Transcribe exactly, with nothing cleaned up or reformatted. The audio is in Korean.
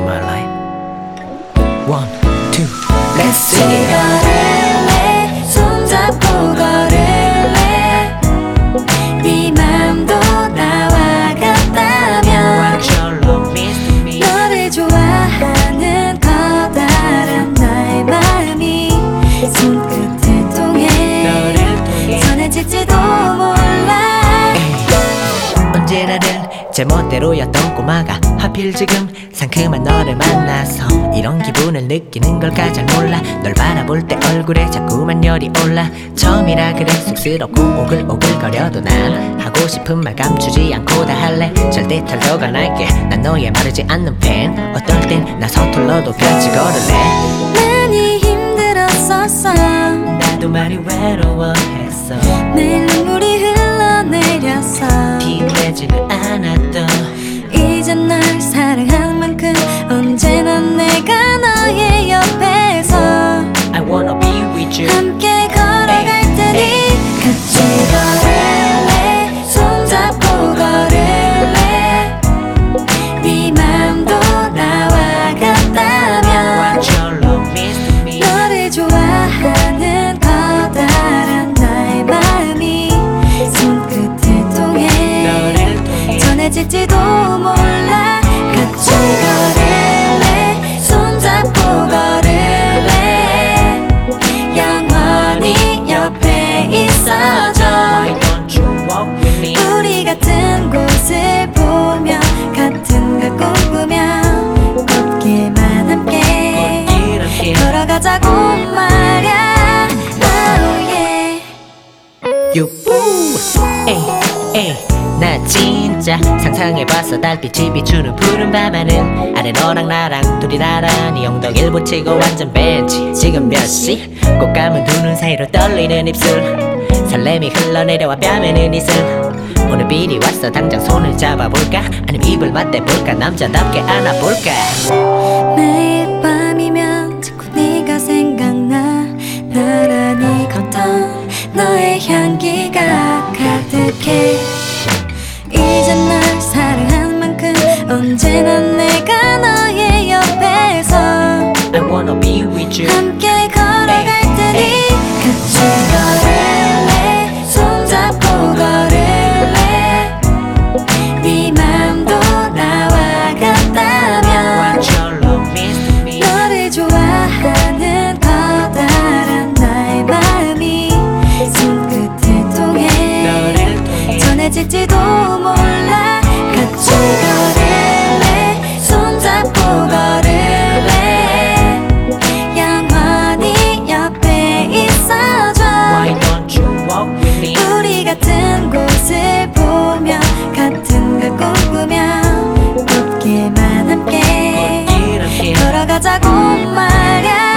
my life. One, two, let's sing it. 걸을래 손잡고 걸을래 네 맘도 나와 같다면 너를 좋아하는 커다란 나의 마음이 손끝을 통해 전해질지도 몰라. 언제나 늘 제멋대로였던 꼬마가 하필 지금 상큼한 너를 만나서 이런 기분을 느끼는 걸까 잘 몰라. 널 바라볼 때 얼굴에 자꾸만 열이 올라. 처음이라 그래 쑥스럽고 오글오글거려도 난 하고 싶은 말 감추지 않고 다 할래. 절대 털도 안 할게. 난 너의 마르지 않는 팬. 어떨 땐 나 서툴러도 같이 걸을래. 많이 힘들었었어. 나도 많이 외로워했어. 매일 눈물이 흘러내렸어. 피곤하지는 않았던 이젠 널 사랑하는 만큼 언제나 내가 너의 옆에서 I wanna be with you. 함께 걸어갈 테니 같이 걸을래 손잡고 걸을래 네 맘도 나와 같다면 너를 좋아하는 커다란 나의 마음이 손끝을 통해 전해질지도 몰라. 같이 걸을래 손잡고 걸을래 영원히 옆에 있어줘. 우리 같은 곳을 보며 같은 걸 꿈꾸며 걷기만 함께 걸어가자고 말야. Oh yeah. 유후 에이 에이 나 진짜 상상해봤어. 달빛이 비추는 푸른 밤하늘 아래 너랑 나랑 둘이 나란히 엉덩이를 붙이고 완전 벤치. 지금 몇 시? 꼭 감은 두 눈 사이로 떨리는 입술. 설렘이 흘러내려와 뺨에는 이슬. 오늘 비리 왔어. 당장 손을 잡아볼까? 아님 입을 맞대볼까? 남자답게 안아볼까? 매일 밤이면 자꾸 네가 생각나. 나란히 걷던 너의 향기가 가득해. 이젠 널 사랑하는 만큼 언제나 내가 너의 옆에서 I wanna be with you. 함께 걸어갈 테니 같이 걸을래 손잡고 걸을래 네 맘도 나와 같다면 너를 좋아하는 커다란 나의 마음이 손끝을 통해 전해질지도 몰라. 같이 걸을래 손잡고 걸을래 영원히 옆에 있어줘. 우리 같은 곳을 보며 같은 걸 꿈꾸며 걷기만 함께 걸어가자고 말야.